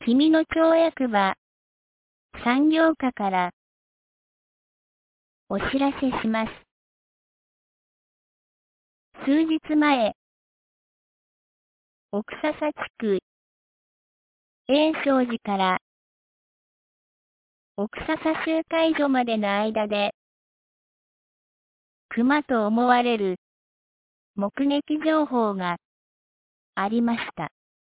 君の町役場、産業課からお知らせします。数日前、奥笹地区、永昌寺から奥笹集会所までの間で、熊と思われる目撃情報がありました。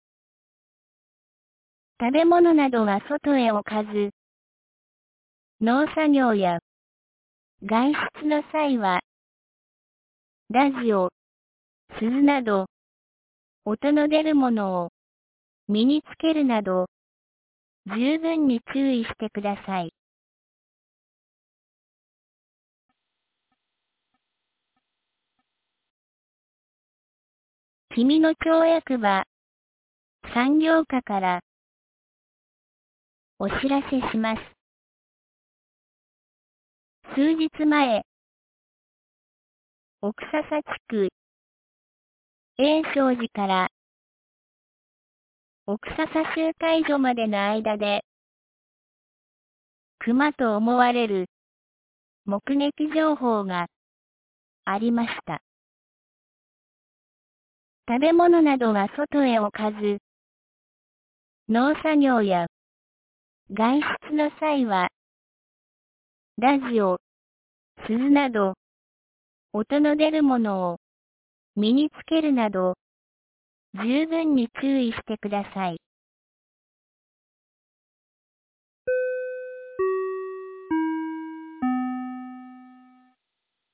食べ物などは外へ置かず、農作業や外出の際は、ラジオ、鈴など、音の出るものを身につけるなど、十分に注意してください。君の町役場、産業課からお知らせします。数日前、奥笹地区、永昌寺から奥笹集会所までの間で、熊と思われる目撃情報がありました。食べ物などは外へ置かず、農作業や外出の際は、ラジオ、鈴など、音の出るものを身につけるなど、十分に注意してください。